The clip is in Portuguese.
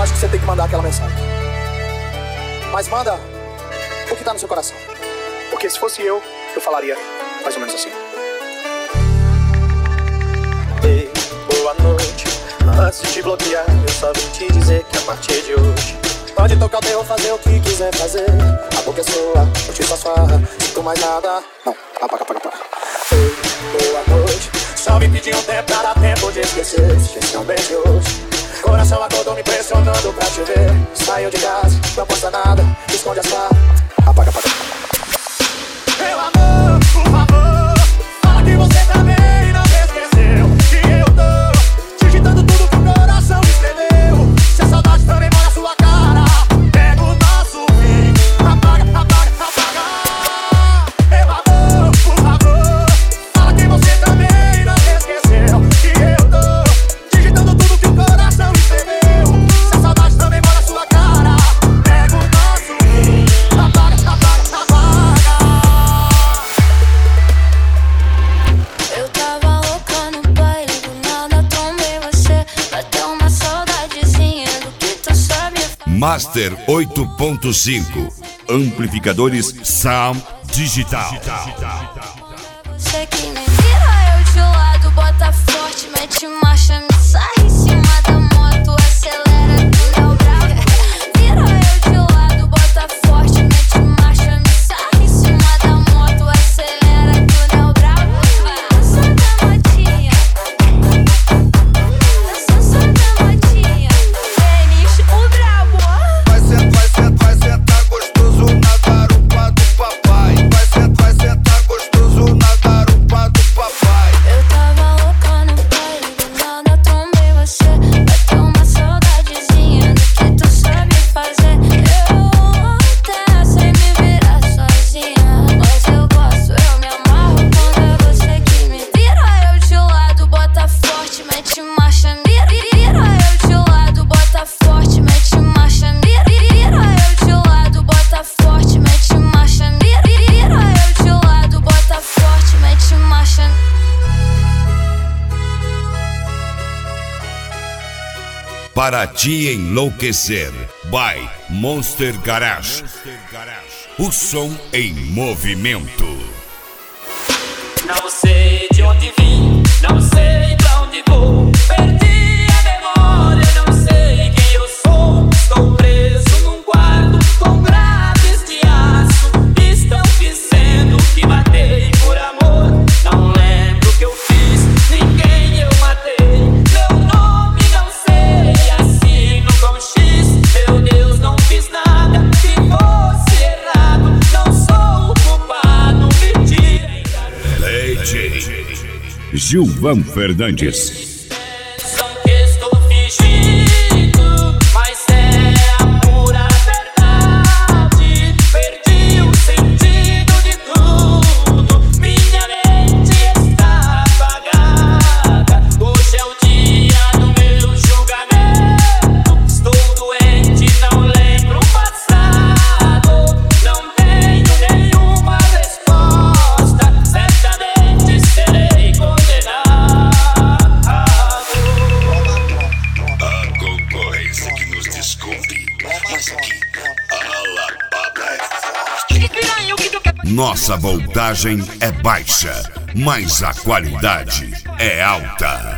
eu acho que você tem que mandar aquela mensagem. Mas manda o que tá no seu coração. Porque se fosse eu falaria mais ou menos assim. Ei, boa noite. Antes de te bloquear, eu só vim te dizer que a partir de hoje pode tocar o terror, fazer o que quiser fazer. A boca é sua, curtir sua farra. Sinto mais nada. Não, apaga. Ei, boa noite. Só vim pedir um tempo pra dar tempo de esquecer. Esqueci um beijo hoje. Coração acordou me pressionando pra te ver. Saiu de casa, não posta nada. Esconde as farras. Apaga. Meu amor, por favor, fala que você também não esqueceu que eu tô digitando tudo que o coração escreveu. Se a saudade também mora na sua cara, pega o nosso fim. Apaga. Meu amor, por favor, fala que você também não esqueceu que eu tô digitando tudo que o coração escreveu. Se a saudade também mora na sua cara, pega o nosso fim. Apaga. Eu tava louca no baile, do nada tomei você. Bateu uma saudadezinha do que tu sabe. Master 8.5 Amplificadores Sound Digital. Você que me vira, eu de lado, bota forte, mete marcha, me sai em cima da moto, acelera do meu bravo. Vira eu de lado, bota forte, mete marcha, me sai em cima da moto, acelera do meu bravo. Santa Matinha, Santa Matinha, Denis, o brabo. Vai sentar gostoso na garupa do papai. Vai sentar gostoso na garupa do papai. Eu tava louca no baile, do nada tomei você. Bateu uma saudadezinha do que tu sabe fazer. Eu até sei me virar sozinha, mas eu gosto, eu me amarro quando é você que me vira. Eu de lado, bota forte, mete marcha, mira. Eu de lado, bota forte, mete marcha, mira. Eu de lado, bota forte, mete marcha, mira. Eu de lado, bota forte, mete marcha. Para te enlouquecer, by Monster Garage. O som em movimento. Não sei de onde vim, não sei pra onde vou. Perdi a memória, não sei quem eu sou. Estou preso num quarto com grades de aço. Estão dizendo que matei por amor. Não lembro o que eu fiz, ninguém eu matei. Meu nome não sei, assino com X. Meu Deus, não fiz nada que fosse errado. Não sou o culpado, me tirem da Gilvan Fernandes. São que estou fingindo, mas é a pura verdade. Perdi o sentido de tudo, minha mente está apagada. Hoje é o dia do meu julgamento. Estou doente, não lembro o passado. Não tenho nenhuma resposta, certamente serei condenado. A concorrência que nos descobre, mas aqui a lapada é forte. Nossa voltagem é baixa, mas a qualidade é alta.